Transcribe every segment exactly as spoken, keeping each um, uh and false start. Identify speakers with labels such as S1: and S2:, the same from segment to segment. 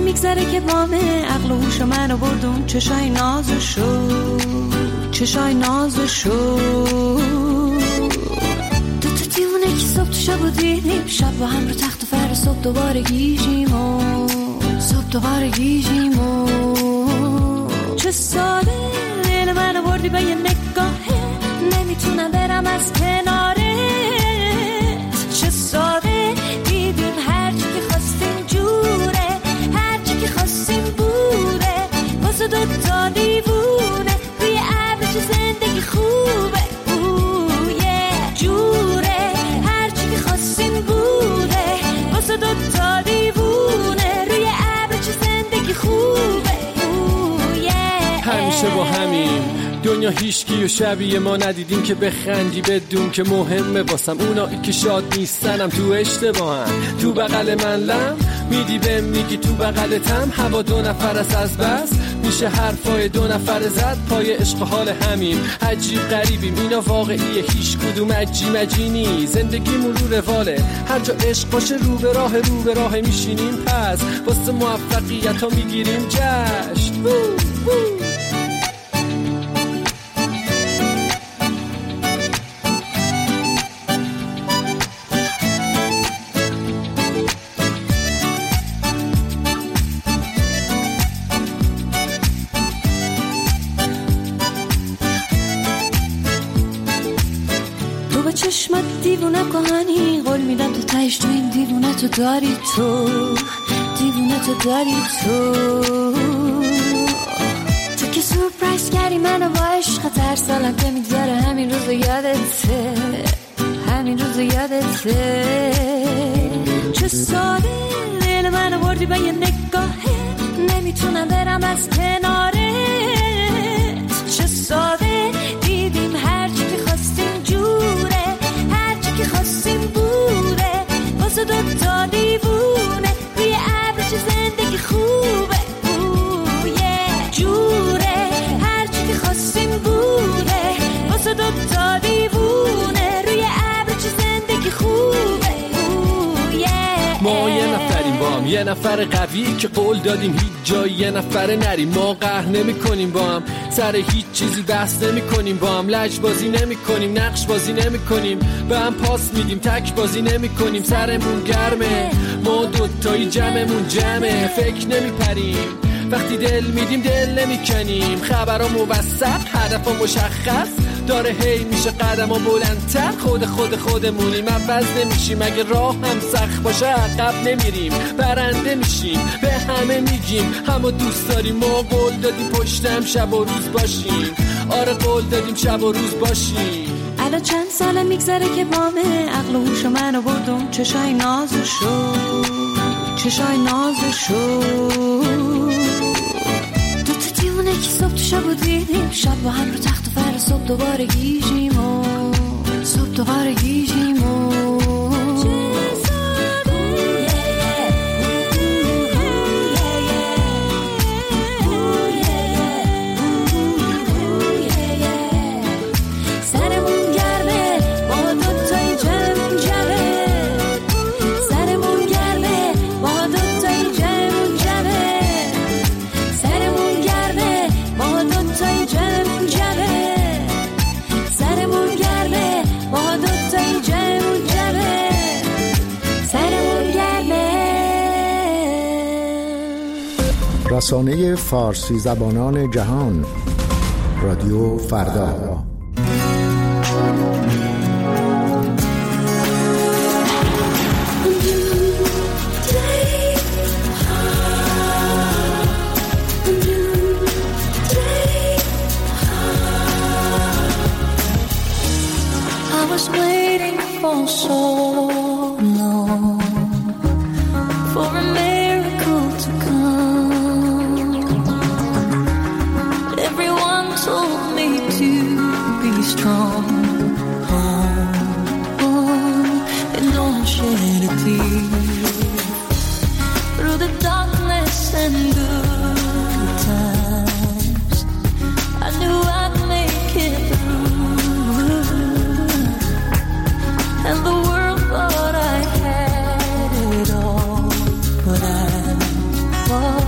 S1: میگذره که بامه عقل و هوش منو بردون چشای نازشو چشای نازشو دو تا دیونه که صبح تو شب و دیدیم شب با هم رو تخت و فر صبح دوباره گیجیم و صبح دوباره گیجیم و چه ساده دل منو بردی به یه نگاهه نمیتونم برم از کناره چه ساده دیدیم هرچی که خواستیم جوره هرچی که خواستیم بوده واسه دوتا دیوونه روی ابر چه زندگی خوبه اوه جوره هرچی که خواستیم بوده واسه دوتا دیوونه روی ابر چه زندگی خوبه اوه
S2: همیشه با همین دنیا هیچکی و شبیه ما ندیدیم که بخندی بدون که مهمه واسم اونایی که شاد نیستنم تو اشتباهن تو بغل من لم میدی بهم میگی تو بغلتم هوا دو نفر است از بس میشه حرفای دو نفر زد پای عشق حال همین عجیب غریبیم اینا واقعیه هیچ کدوم عجی مجی نی زندگی مرور رواله هر جا عشق باشه رو به راه رو به راه میشینیم پس واسه موفقیت ها میگیریم جشن وو وو.
S1: چشمت دیوونه کهانی قول میدم تو تایش تو این دیوونه تو داری تو دیوونه تو داری تو تو که سورپرایز کردی منو با عشق هر سالم که میگذره همین روز یادته همین روز یادته چه ساده دل منو بردی به یه نگاهه نمیتونم برم از کناره چه ساده دیدیم هرچی که خواستیم جوره که خواستیم بوده واسه دوتا دیوونه روی ابر چه زندگی خوبه اوه جوره هرچی که خواستیم بوده واسه دوتا دیوونه روی ابر چه زندگی خوبه اوه
S2: ما یه نفریم با هم یه نفر قوی که قول دادیم هیچ جای یه نفر نریم ما قهر نمی کنیم با هم سر هیچ چیزی بحث نمی کنیم با هم لج بازی نمی کنیم نقش بازی نمی کنیم به هم پاس میدیم تک بازی نمی کنیم سرمون گرمه ما دوتایی جمعمون جمعه فکر نمی پریم وقتی دل میدیم دل نمی کنیم خبرها موثق هدفها مشخص داره هی میشه قدم ها بلندتر خود خود خودمونیم عوض نمیشیم اگه راه هم سخت باشه عقب نمیریم برنده میشیم به همه میگیم همه دوست داریم ما قول دادیم پشتم شب و روز باشیم آره قول دادیم شب و روز باشیم
S1: الان چند ساله میگذره که بامه عقل و هوش منو بردم چشای نازشو چشای نازشو دو تا دیوونه که صبح تو شب و دیدیم شب با هم رو تخت و فر صبح دوباره گیجیم و صبح دوباره گیجیم و
S3: رسانه فارسی زبانان جهان رادیو فردا
S1: I was waiting for so long for a miracle to come. Everyone told me to be strong. Oh, oh, and don't shed a tear through the darkness and good times. I knew I'd make it through. And the world thought I had it all, but I was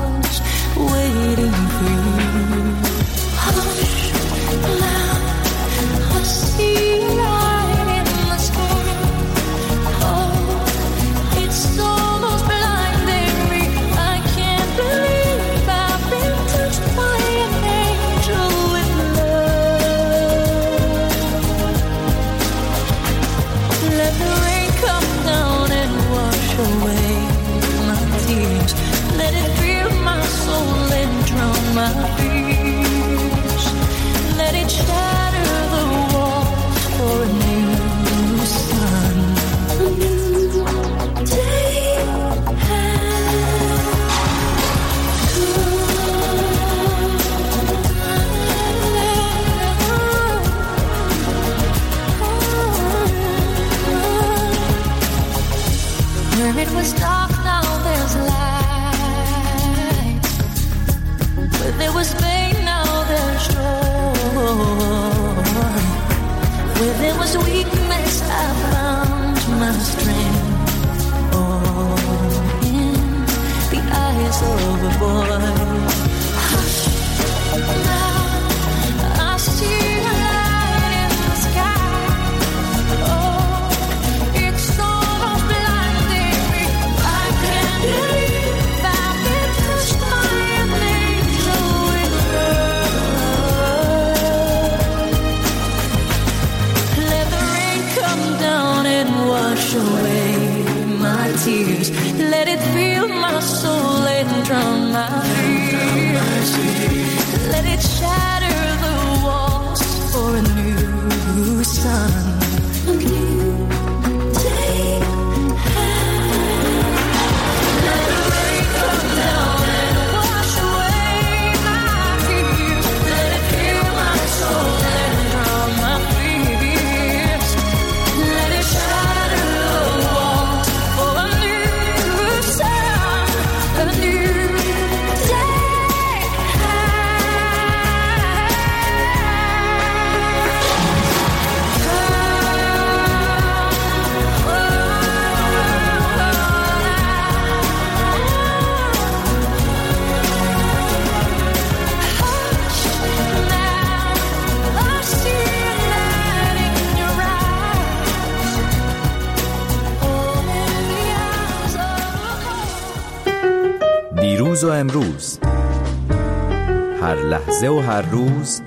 S4: و امروز، هر لحظه و هر روز،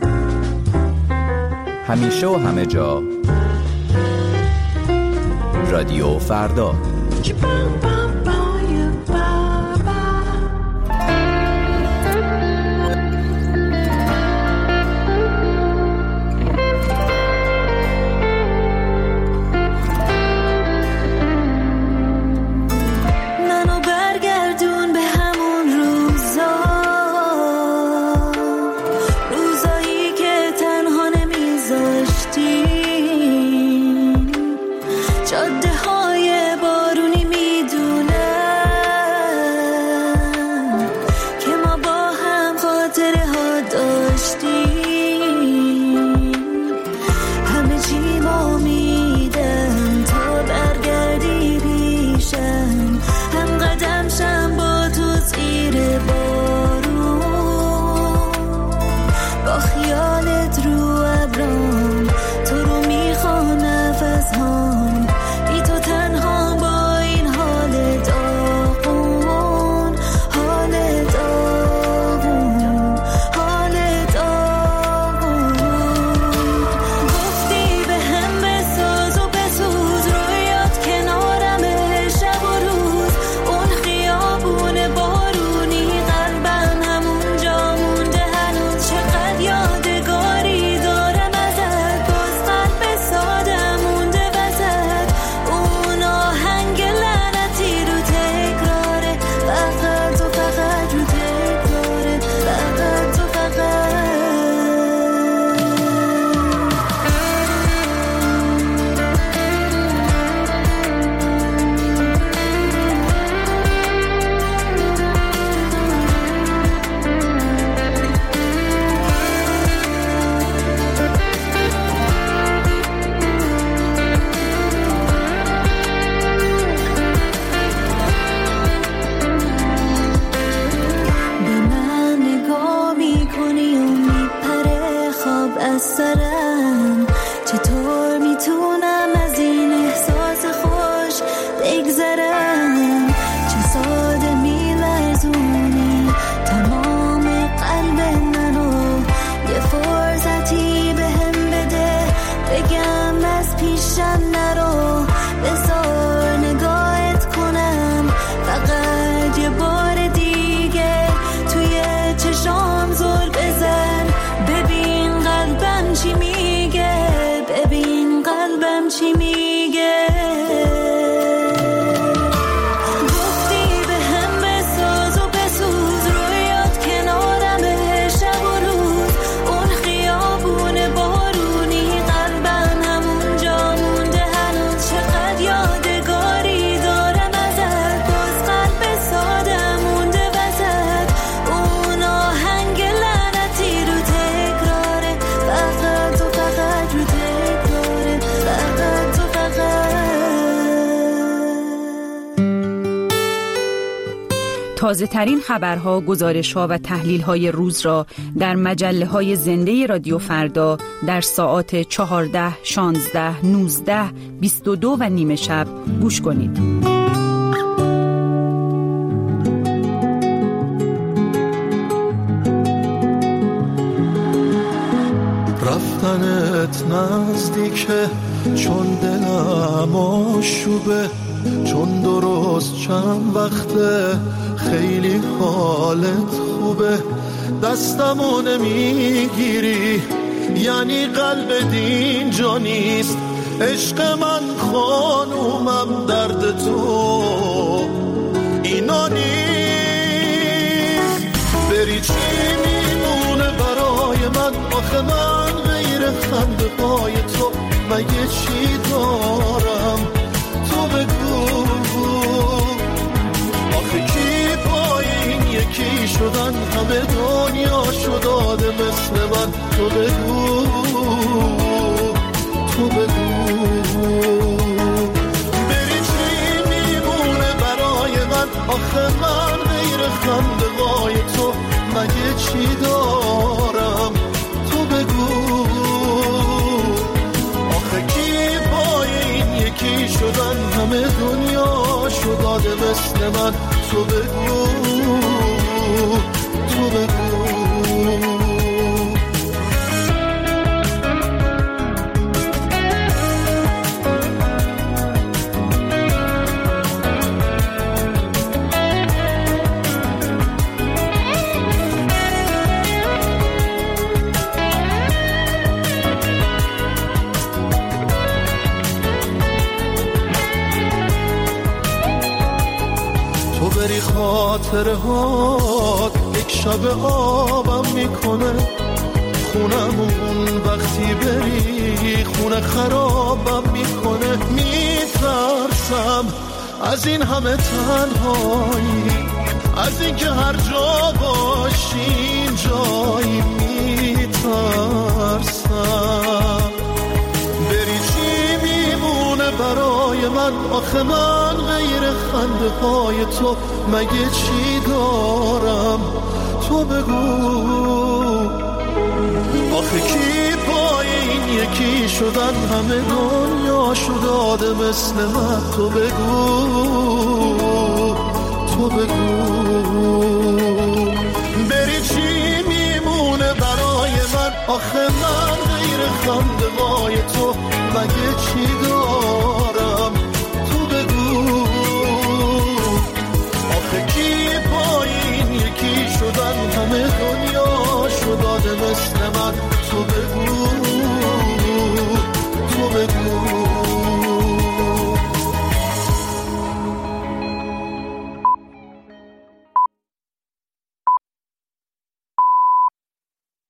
S4: همیشه و همه جا، رادیو فردا.
S5: تازه ترین خبرها، گزارش‌ها و تحلیل‌های روز را در مجله‌های زنده رادیو فردا در ساعات چهارده، شانزده، نوزده، بیست و دو و نیمه شب گوش کنید.
S6: رفتنت نزدیکه چون دلم آشوبه، چون درست چند وقته خیلی حالت خوبه، دستمو نمیگیری یعنی قلب دین جا نیست، عشق من خانومم درد تو اینا نیست، بری چی میمونه برای من، آخه من غیر خنده پای تو مگه چی دارم، تو بگو آخه کی پای این یکی شدن، همه دنیا شد آدم مثل من، تو بگو تو بگو بری چی میمونه برای من، آخه من غیر خنده وای تو مگه چی دارم، تو بگو آخه کی پای این یکی شدن، همه دنیا شد آدم مثل من، تو بگو خاطره ها یک شب آبم میکنه. خونمون وقتی بری خونه خرابم میکنه. میترسم از این همه تنهایی، از این که هر جا باشیم جایی. میترسم بری چی میمونه برای من؟ آخه من غیر خنده های تو مگه چی دارم؟ تو بگو آخه کی پای این یکی شدن همه دنیا شداده مثل من؟ تو بگو تو بگو بری چی میمونه برای من؟ آخه من غیر خنده‌های تو مگه چی دارم؟ تو بگو آخه کی پای این یکی شدن همه دنیا شداده مثل من؟ تو بگو تو بگو